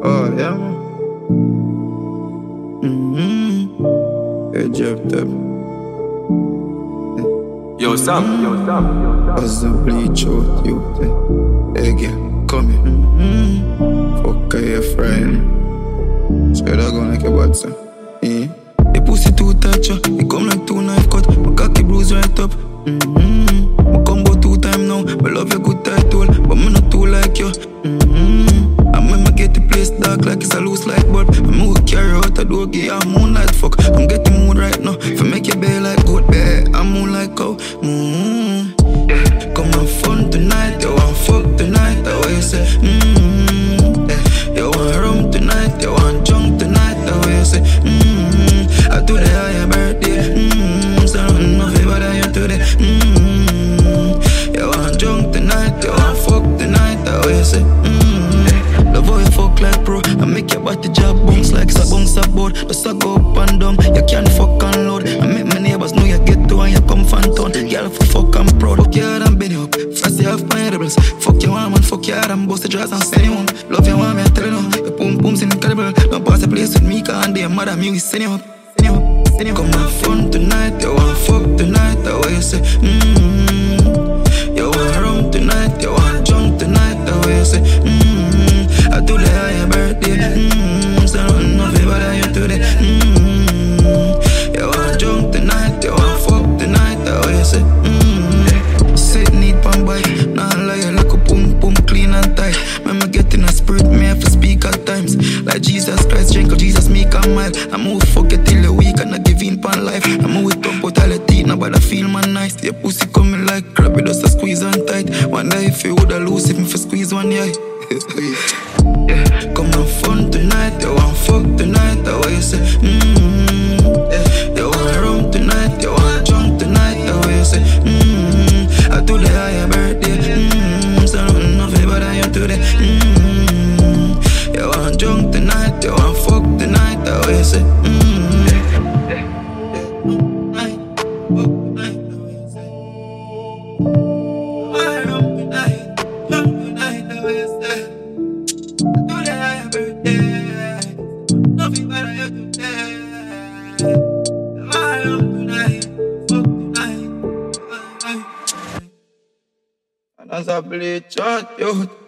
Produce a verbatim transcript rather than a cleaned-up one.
Oh, yeah, man. Mm-hmm. Hey, Jeff Deb. Yo, Sam, yo, Sam, yo, Sam. As the bleach out, you. Hey, girl, come here. Mm-hmm. Fuck your friend. So you're gonna make a bad son. Yeah. The pussy too tight, yo. It come like two knife cut. My cocky bruise right up. Mm-hmm. My combo two time now. I love your good title, but me not too like you. Mm-hmm. And when I get the place dark like it's a loose light bulb, I'm who carry out a dog, yeah, I'm moonlight fuck. I'm getting mood right now. If I make you bay like goat bear, I'm moonlight cow. Mm-hmm. Yeah. Come on fun tonight, you want fuck tonight, the way you say. Mm-hmm. Yeah. You want rum tonight, you want junk tonight, the way you say. Mm-hmm. I do the higher birthday. Mm-hmm. So nothing no favor that you today. Mm-hmm. You want junk tonight, you want fuck tonight, the way you say. Mm-hmm. Love how you fuck like pro, I make your body job bounce like it's a bounce up board. Just a go up and down, you can't fuck and load. I make my neighbors know you get to and you come fan town. Girl for fuck I'm proud, fuck your head and bend you up. Fast you have my rebels, fuck your woman, fuck your head and bust the dress and send you home. Love your woman, I tell you now, your boom boom's incredible. Don't pass the place with me, can't be a mother, me we send you up. Send you up, send you up. Come have fun tonight, you want fuck tonight, the way you say. Mm-hmm. You want rum tonight, you want junk tonight, the way you say. Mm-hmm. I do the higher birthday. Mm-hmm. So nothing no favor that you today. Mm-hmm. You want junk tonight, you want fuck tonight, the way you say. Mm-hmm. Sit neat pan bike, nah lie, like a boom boom clean and tight. When me get in a spirit, me have to speak at times. Like Jesus Christ, drink of Jesus, make a mile. I move fuck it till the week and I give in pan life. I move it up out all the teeth, now but I feel man nice. Your pussy coming like crap, it does a squeeze and tight. One day if you woulda lose, if me for squeeze one eye. Yeah. Come on fun tonight, you want fuck tonight, the way you say. Mm-hmm. Yeah. You want rum tonight, you want junk tonight, the way you say. Mm-hmm. I do the higher birthday. Mm-hmm. So nothing no favor that you today. Mm-hmm. You want junk tonight, you want fuck tonight, the way you say. Mm-hmm. Yeah. Yeah. Night, fuck tonight, the way you say. Want rum tonight, junk tonight, the way you say. Do the higher birthday. Nothing better you today. Want rum tonight, fuck tonight. And as I bleach out, you